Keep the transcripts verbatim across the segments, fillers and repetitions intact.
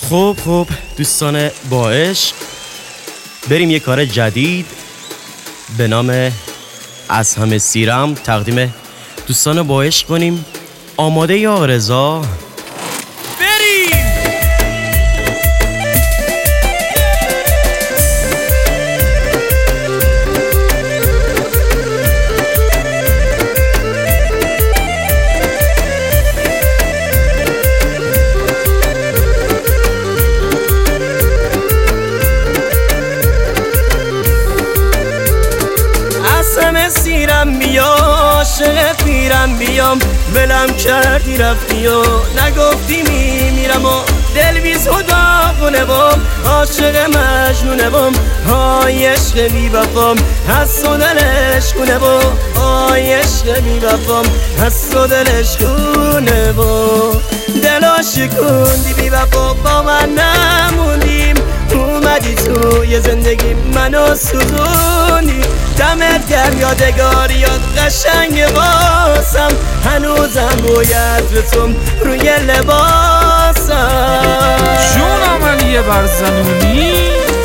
خوب خوب دوستان با عشق، بریم یه کار جدید به نام از همه سیرم تقدیم دوستان با عشق کنیم. آماده یا آقا رضا؟ بریم. همه سیرم بیا، عاشق پیرم بیام، بلم کردی رفتی و نگفتی میمیرم و دل بی صدا کنه بام، عاشق مجنونه بام، های عشق بی وفام، حس و دلش کنه بام، های عشق بی وفام، حس و دلش کنه بام. دلا شکوندی بی وفا با من نموندیم، اومدی توی زندگی منو سوزوندی، دمت گرم یادگاریات قشنگ باسم، هنوزم رویت رسم روی لباسم. جونم علیه برزنونی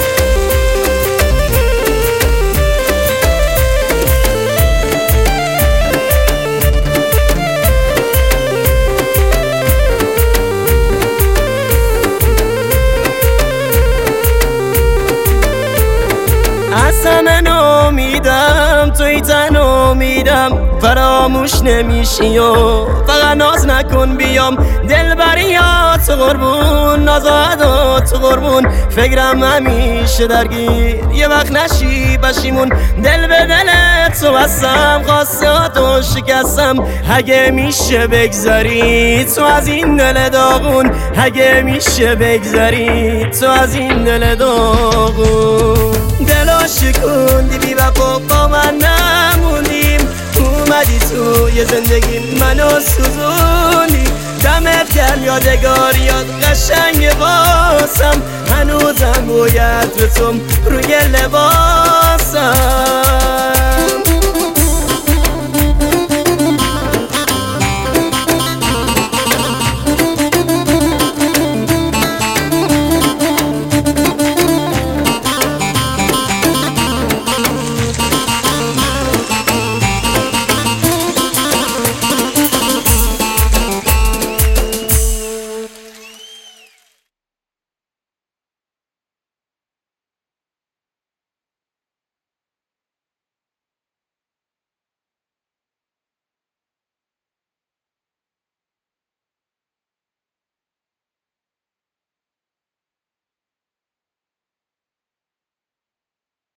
اصلا نامیدم، توی تن امیدم، فراموش نمیشی و فقط ناز نکن بیام، دل بریات قربون، نازادات قربون، فکرم همیشه درگیر یه وقت نشی بشیمون، دل به دلت تو بستم، خواستاتو شکستم، اگه میشه بگذاری تو از این دل داغون، اگه میشه بگذاری تو از این دل داغون. دلا شکوندی بی وفا با من نموندیم، اومدی توی زندگی منو سوزوندی، دمت گرم یادگاریات قشنگ باسم، هنوزم رویت رسم روی لباس.